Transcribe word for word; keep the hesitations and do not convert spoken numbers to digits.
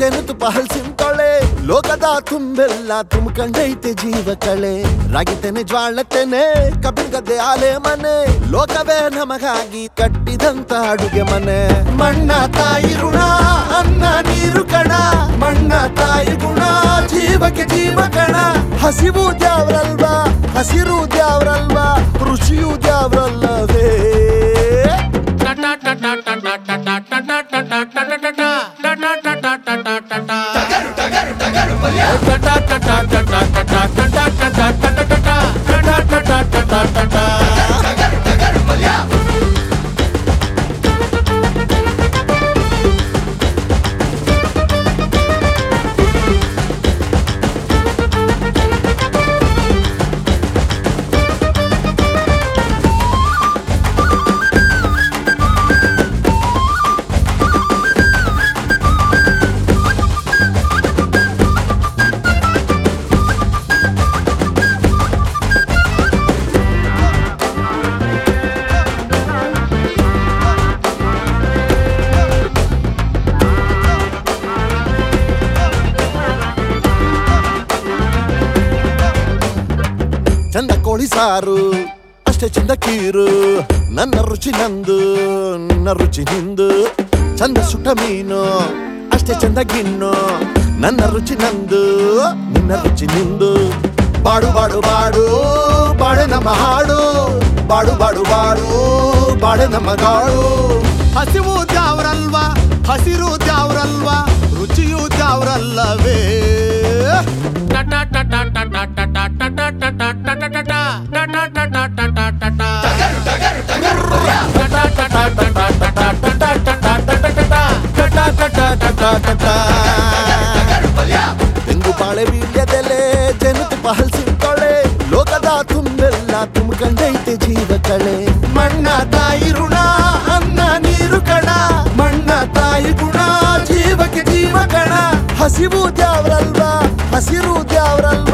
ಜನಿತು ಪಹಲ್ಸಿಂತೊಳೆ ಲೋಕದ ತುಂಬೆಲ್ಲ ತುಂಬ್ಕಂಡೈತೆ ಜೀವ ಕಳೆ ರಾಗಿತೇನೆ ಜ್ವಾಳತೇನೆ ಕಬ್ಬಿನ ಗದ್ದೆ ಆಲೆ ಮನೆ ಲೋಕವೇ ನಮಗಾಗಿ ಕಟ್ಟಿದಂತ ಅಡುಗೆ ಮನೆ ಮಣ್ಣ ತಾಯಿ ಋಣ ಅನ್ನ ನೀರು ಕಣ ಮಣ್ಣ ತಾಯಿ ಗುಣ ಜೀವಕ್ಕೆ ಜೀವ ಕಣ ಹಸಿವು ದ್ಯಾವ್ರಲ್ವಾ ಹಸಿರು ದ್ಯಾವ್ರಲ್ವಾ ರುಚಿಯು ದ್ಯಾವ್ರಲ್ಲವೇ ಚಂದ ಕೋಳಿ ಸಾರು ಅಷ್ಟೇ ಚಂದ ಕೀರು ನನ್ನ ರುಚಿ ನಂದು ನಿನ್ನ ರುಚಿ ನಿಂದು ಚಂದ ಸುಟ್ಟ ಮೀನು ಅಷ್ಟೇ ಚಂದ ಗಿನ್ನು ನನ್ನ ರುಚಿ ನಂದು ನಿನ್ನ ರುಚಿ ನಿಂದು ಬಾಡು ಬಾಡು ಬಾಡು ಬಾಡೆ ನಮ್ಮ ಹಾಡು ಬಾಡು ಬಾಡು ಬಾಡು ಬಾಡೆ ನಮ್ಮ ಗಾಳು ಹಸಿವು ದ್ಯಾವ್ರಲ್ವಾ ಹಸಿರು ದ್ಯಾವ್ರಲ್ವಾ ರುಚಿಯು ದ್ಯಾವ್ರಲ್ಲವೇ ತೆಂಗು ಬಾಳೆ ಬೀಳ್ಯದೆಲೆ ಜನಿತು ಪಹಲ್ಸಿಂತೊಳೆ ಲೋಕದ ತುಂಬೆಲ್ಲ ತುಂಬ್ಕಂಡೈತೆ ಜೀವ ಕಳೆ ಮಣ್ಣ ತಾಯಿ ಋಣ ಅನ್ನ ನೀರು ಕಣ ಮಣ್ಣ ತಾಯಿ ಗುಣ ಜೀವಕ್ಕೆ ಜೀವ ಕಣ ಹಸಿವು ದ್ಯಾವ್ರಲ್ವಾ ಹಸಿರು ದ್ಯಾವ್ರಲ್ವಾ